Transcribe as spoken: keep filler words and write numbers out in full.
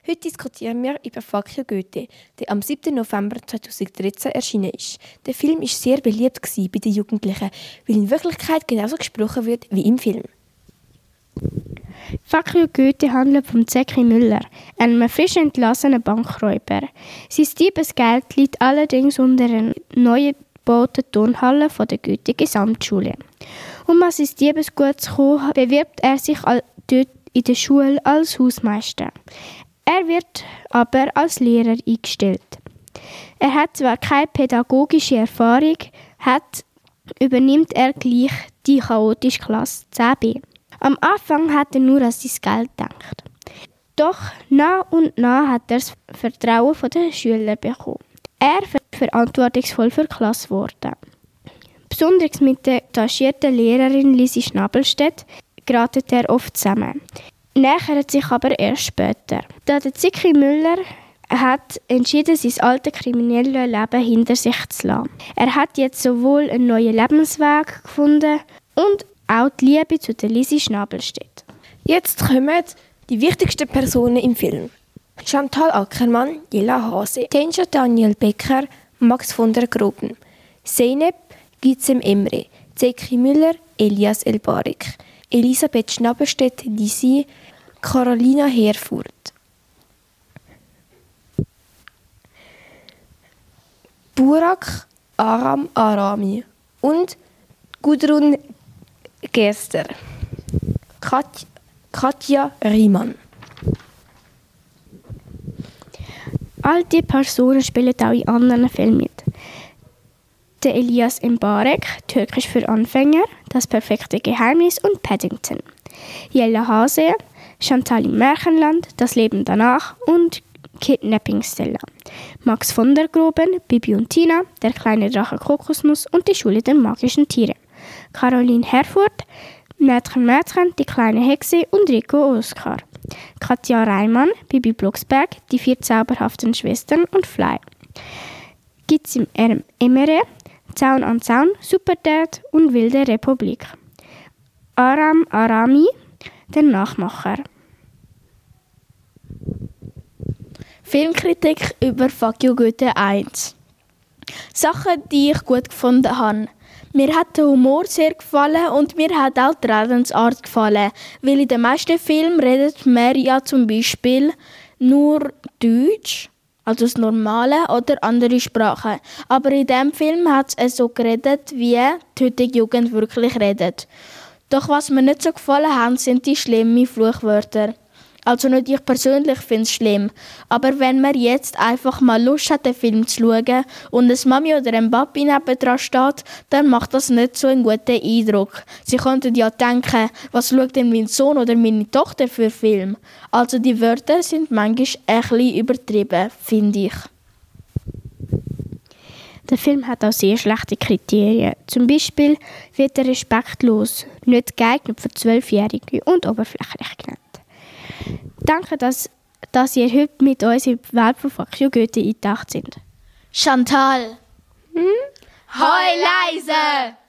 Heute diskutieren wir über «Fuck you Goethe», der am siebten November zweitausenddreizehn erschienen ist. Der Film war sehr beliebt bei den Jugendlichen, weil in Wirklichkeit genauso gesprochen wird wie im Film. «Fuck you Goethe» handelt von Zeki Müller, einem frisch entlassenen Bankräuber. Sein Diebesgeld liegt allerdings unter einer neu gebauten Turnhalle von der Goethe-Gesamtschule. Um an sein Diebesgut zu kommen, bewirbt er sich dort in der Schule als Hausmeister. Er wird aber als Lehrer eingestellt. Er hat zwar keine pädagogische Erfahrung, hat, übernimmt er gleich die chaotische Klasse zehn b. Am Anfang hat er nur an sein Geld gedacht. Doch nach und nach hat er das Vertrauen der Schüler bekommen. Er ist verantwortungsvoll für die Klasse geworden. Besonders mit der engagierten Lehrerin Lisi Schnabelstedt geraten er oft zusammen. Nähert sich aber erst später. Da der Zeki Müller hat entschieden, sein altes kriminelles Leben hinter sich zu lassen. Er hat jetzt sowohl einen neuen Lebensweg gefunden und auch die Liebe zu der Lisi Schnabelstedt. Jetzt kommen die wichtigsten Personen im Film. Chantal Ackermann, Jella Hase, Tenja Daniel Becker, Max von der Groben, Zeynep Gizem Emre, Zeki Müller, Elias Elbarik, Elisabeth Schnabelstedt, Lisi, Carolina Herfurth. Burak Aram Arami und Gudrun Gerster. Kat- Katja Riemann. All diese Personen spielen auch in anderen Filmen mit. Der Elias Mbarek, Türkisch für Anfänger, Das perfekte Geheimnis und Paddington. Jella Hase, Chantal im Märchenland, Das Leben danach und Kidnapping Stella. Max von der Groben, Bibi und Tina, Der kleine Drache Kokosnuss und Die Schule der magischen Tiere. Caroline Herfurth, Mädchen Mädchen, Die kleine Hexe und Rico Oskar. Katja Reimann, Bibi Blocksberg, Die vier zauberhaften Schwestern und Fly. Gizem Emre, Zaun an Zaun, Superdad und Wilde Republik. Aram Arami, Der Nachmacher. Filmkritik über «Fuck you Goethe» eins. Sachen, die ich gut gefunden habe. Mir hat der Humor sehr gefallen und mir hat auch die Redensart gefallen, weil in den meisten Filmen redet man ja zum Beispiel nur Deutsch, also das Normale, oder andere Sprachen. Aber in diesem Film hat es so geredet, wie die heutige Jugend wirklich redet. Doch was mir nicht so gefallen hat, sind die schlimmen Fluchwörter. Also nicht ich persönlich finde es schlimm, aber wenn man jetzt einfach mal Lust hat, den Film zu schauen und eine Mami oder ein Papi nebendran steht, dann macht das nicht so einen guten Eindruck. Sie könnten ja denken, was schaut denn mein Sohn oder meine Tochter für Film? Also die Wörter sind manchmal ein bisschen übertrieben, finde ich. Der Film hat auch sehr schlechte Kriterien. Zum Beispiel wird er respektlos, nicht geeignet für Zwölfjährige und oberflächlich genannt. Danke, dass, dass ihr heute mit uns in die Welt von «Fuck you Goethe» eingetaucht sind. Chantal! Hm? Hoi leise!